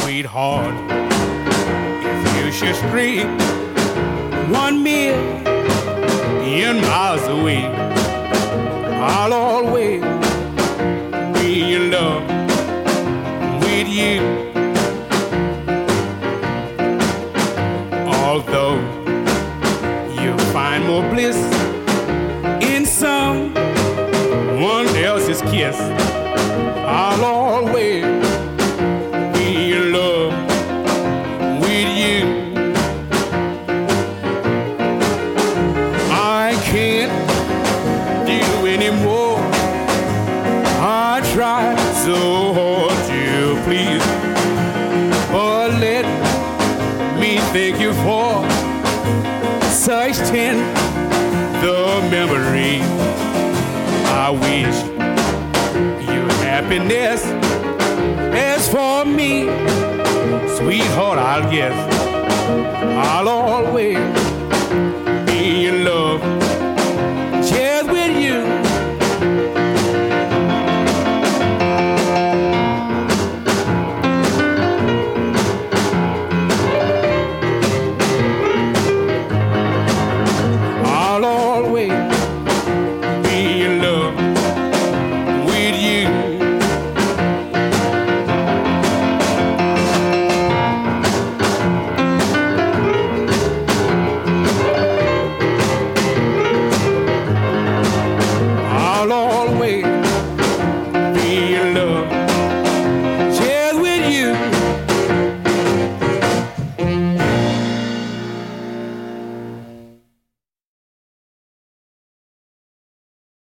sweetheart, if you should stray 1 million miles away, I'll always be in love with you. Although you find more bliss in someone else's kiss, I'll always be in love with you. I can't do anymore. I try so hard to please, but let me thank you for such tender memory. I wish you happiness. As for me, sweetheart, I'll guess I'll always be in love